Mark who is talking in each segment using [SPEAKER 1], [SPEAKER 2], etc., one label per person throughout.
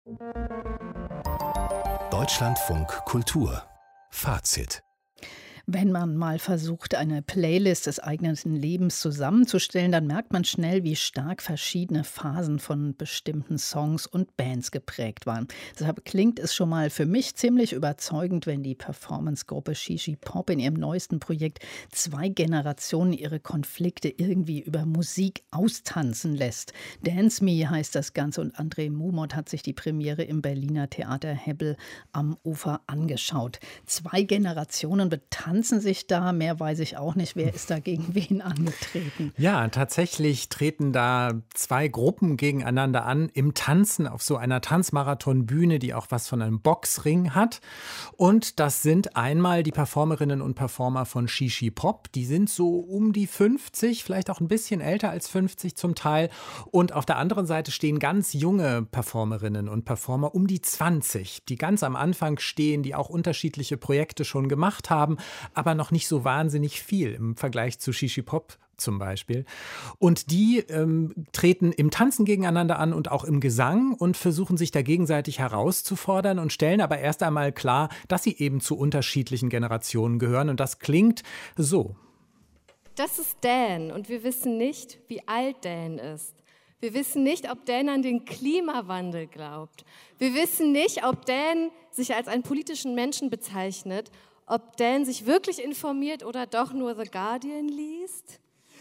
[SPEAKER 1] Deutschlandfunk Kultur Fazit.
[SPEAKER 2] Wenn man mal versucht, eine Playlist des eigenen Lebens zusammenzustellen, dann merkt man schnell, wie stark verschiedene Phasen von bestimmten Songs und Bands geprägt waren. Deshalb klingt es schon mal für mich ziemlich überzeugend, wenn die Performancegruppe Shishi Pop in ihrem neuesten Projekt 2 Generationen ihre Konflikte irgendwie über Musik austanzen lässt. Dance Me heißt das Ganze und André Mumot hat sich die Premiere im Berliner Theater Hebbel am Ufer angeschaut. 2 Generationen betanzen sich da, mehr weiß ich auch nicht. Wer ist da gegen wen angetreten?
[SPEAKER 3] Ja, tatsächlich treten da 2 Gruppen gegeneinander an im Tanzen auf so einer Tanzmarathonbühne, die auch was von einem Boxring hat. Und das sind einmal die Performerinnen und Performer von Shishi Pop. Die sind so um die 50, vielleicht auch ein bisschen älter als 50 zum Teil. Und auf der anderen Seite stehen ganz junge Performerinnen und Performer um die 20, die ganz am Anfang stehen, die auch unterschiedliche Projekte schon gemacht haben, aber noch nicht so wahnsinnig viel im Vergleich zu Shishi Pop zum Beispiel. Und die treten im Tanzen gegeneinander an und auch im Gesang und versuchen sich da gegenseitig herauszufordern und stellen aber erst einmal klar, dass sie eben zu unterschiedlichen Generationen gehören. Und das klingt so.
[SPEAKER 4] Das ist Dan und wir wissen nicht, wie alt Dan ist. Wir wissen nicht, ob Dan an den Klimawandel glaubt. Wir wissen nicht, ob Dan sich als einen politischen Menschen bezeichnet, ob Dan sich wirklich informiert oder doch nur The Guardian liest?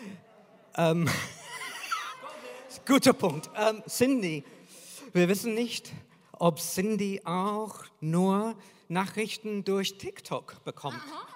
[SPEAKER 5] Guter Punkt. Cindy, wir wissen nicht, ob Cindy auch nur Nachrichten durch TikTok bekommt.
[SPEAKER 4] Aha.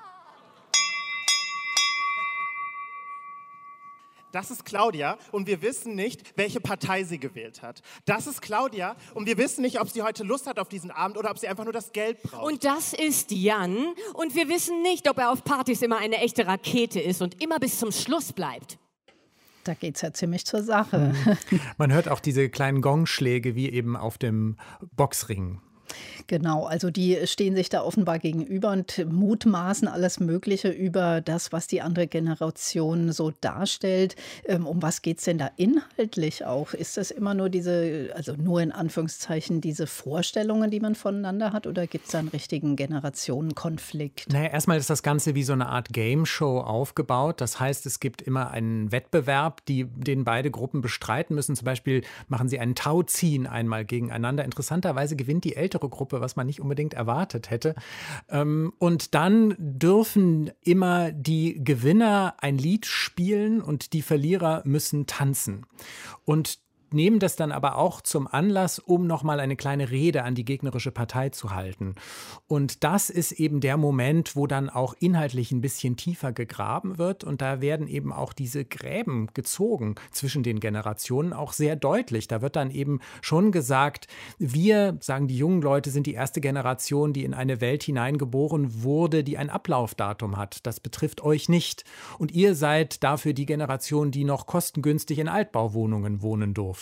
[SPEAKER 6] Das ist Claudia und wir wissen nicht, welche Partei sie gewählt hat. Das ist Claudia und wir wissen nicht, ob sie heute Lust hat auf diesen Abend oder ob sie einfach nur das Geld braucht.
[SPEAKER 7] Und das ist Jan und wir wissen nicht, ob er auf Partys immer eine echte Rakete ist und immer bis zum Schluss bleibt.
[SPEAKER 2] Da geht es ja ziemlich zur Sache.
[SPEAKER 3] Man hört auch diese kleinen Gongschläge wie eben auf dem Boxring.
[SPEAKER 2] Genau, also die stehen sich da offenbar gegenüber und mutmaßen alles Mögliche über das, was die andere Generation so darstellt. Um was geht es denn da inhaltlich auch? Ist das immer nur diese, also nur in Anführungszeichen, diese Vorstellungen, die man voneinander hat, oder gibt es da einen richtigen Generationenkonflikt?
[SPEAKER 3] Naja, erstmal ist das Ganze wie so eine Art Game-Show aufgebaut. Das heißt, es gibt immer einen Wettbewerb, den beide Gruppen bestreiten müssen. Zum Beispiel machen sie einen Tauziehen einmal gegeneinander. Interessanterweise gewinnt die ältere Gruppe, was man nicht unbedingt erwartet hätte. Und dann dürfen immer die Gewinner ein Lied spielen und die Verlierer müssen tanzen. Und nehmen das dann aber auch zum Anlass, um nochmal eine kleine Rede an die gegnerische Partei zu halten. Und das ist eben der Moment, wo dann auch inhaltlich ein bisschen tiefer gegraben wird. Und da werden eben auch diese Gräben gezogen zwischen den Generationen auch sehr deutlich. Da wird dann eben schon gesagt, wir, sagen die jungen Leute, sind die erste Generation, die in eine Welt hineingeboren wurde, die ein Ablaufdatum hat. Das betrifft euch nicht. Und ihr seid dafür die Generation, die noch kostengünstig in Altbauwohnungen wohnen durfte.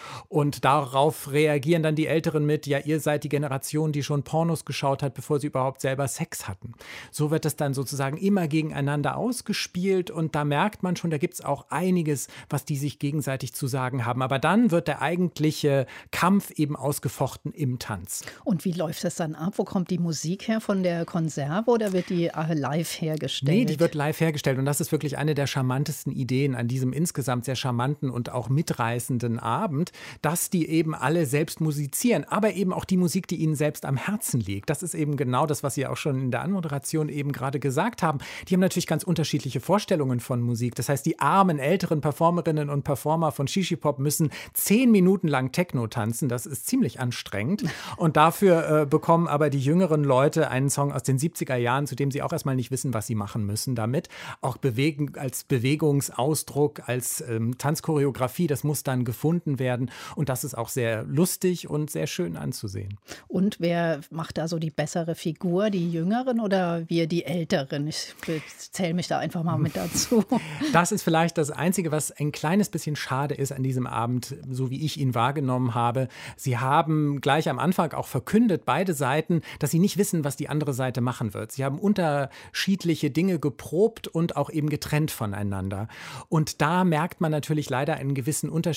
[SPEAKER 3] Und darauf reagieren dann die Älteren mit, ja, ihr seid die Generation, die schon Pornos geschaut hat, bevor sie überhaupt selber Sex hatten. So wird es dann sozusagen immer gegeneinander ausgespielt und da merkt man schon, da gibt es auch einiges, was die sich gegenseitig zu sagen haben. Aber dann wird der eigentliche Kampf eben ausgefochten im Tanz.
[SPEAKER 2] Und wie läuft das dann ab? Wo kommt die Musik her, von der Konserve oder wird die live hergestellt?
[SPEAKER 3] Nee, die wird live hergestellt und das ist wirklich eine der charmantesten Ideen an diesem insgesamt sehr charmanten und auch mitreißenden Abend, dass die eben alle selbst musizieren, aber eben auch die Musik, die ihnen selbst am Herzen liegt. Das ist eben genau das, was Sie auch schon in der Anmoderation eben gerade gesagt haben. Die haben natürlich ganz unterschiedliche Vorstellungen von Musik. Das heißt, die armen, älteren Performerinnen und Performer von Shishi Pop müssen 10 Minuten lang Techno tanzen. Das ist ziemlich anstrengend. Und dafür bekommen aber die jüngeren Leute einen Song aus den 70er Jahren, zu dem sie auch erstmal nicht wissen, was sie machen müssen damit. Auch bewegen als Bewegungsausdruck, als Tanzchoreografie, das muss dann gefunden werden. Und das ist auch sehr lustig und sehr schön anzusehen.
[SPEAKER 2] Und wer macht da so die bessere Figur, die Jüngeren oder wir die Älteren? Ich zähle mich da einfach mal mit dazu.
[SPEAKER 3] Das ist vielleicht das Einzige, was ein kleines bisschen schade ist an diesem Abend, so wie ich ihn wahrgenommen habe. Sie haben gleich am Anfang auch verkündet, beide Seiten, dass sie nicht wissen, was die andere Seite machen wird. Sie haben unterschiedliche Dinge geprobt und auch eben getrennt voneinander. Und da merkt man natürlich leider einen gewissen Unterschied, weil die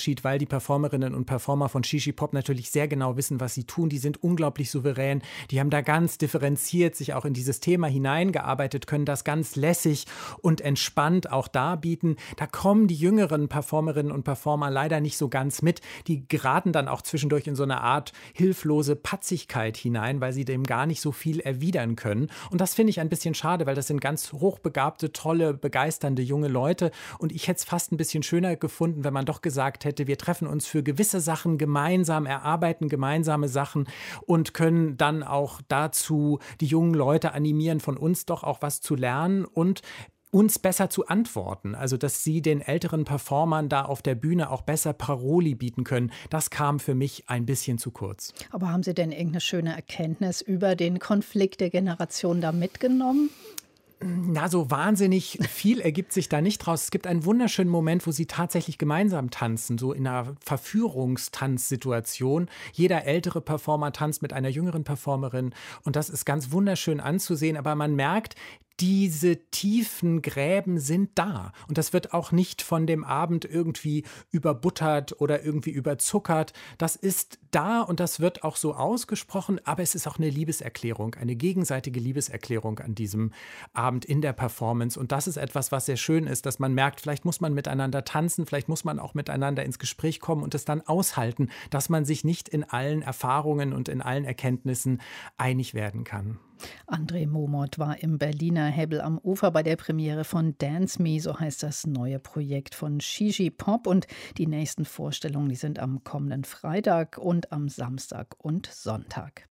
[SPEAKER 3] die Performerinnen und Performer von Shishi Pop natürlich sehr genau wissen, was sie tun. Die sind unglaublich souverän. Die haben da ganz differenziert sich auch in dieses Thema hineingearbeitet, können das ganz lässig und entspannt auch darbieten. Da kommen die jüngeren Performerinnen und Performer leider nicht so ganz mit. Die geraten dann auch zwischendurch in so eine Art hilflose Patzigkeit hinein, weil sie dem gar nicht so viel erwidern können. Und das finde ich ein bisschen schade, weil das sind ganz hochbegabte, tolle, begeisternde junge Leute. Und ich hätte es fast ein bisschen schöner gefunden, wenn man doch gesagt hätte, wir treffen uns für gewisse Sachen gemeinsam, erarbeiten gemeinsame Sachen und können dann auch dazu die jungen Leute animieren, von uns doch auch was zu lernen und uns besser zu antworten. Also, dass sie den älteren Performern da auf der Bühne auch besser Paroli bieten können, das kam für mich ein bisschen zu kurz.
[SPEAKER 2] Aber haben Sie denn irgendeine schöne Erkenntnis über den Konflikt der Generation da mitgenommen?
[SPEAKER 3] Na, so wahnsinnig viel ergibt sich da nicht draus. Es gibt einen wunderschönen Moment, wo sie tatsächlich gemeinsam tanzen, so in einer Verführungstanzsituation. Jeder ältere Performer tanzt mit einer jüngeren Performerin und das ist ganz wunderschön anzusehen, aber man merkt, diese tiefen Gräben sind da. Und das wird auch nicht von dem Abend irgendwie überbuttert oder irgendwie überzuckert. Das ist da und das wird auch so ausgesprochen, aber es ist auch eine Liebeserklärung, eine gegenseitige Liebeserklärung an diesem Abend in der Performance. Und das ist etwas, was sehr schön ist, dass man merkt, vielleicht muss man miteinander tanzen, vielleicht muss man auch miteinander ins Gespräch kommen und es dann aushalten, dass man sich nicht in allen Erfahrungen und in allen Erkenntnissen einig werden kann.
[SPEAKER 2] André Momot war im Berliner Hebbel am Ufer bei der Premiere von Dance Me, so heißt das neue Projekt von Shishi Pop. Und die nächsten Vorstellungen, die sind am kommenden Freitag und am Samstag und Sonntag.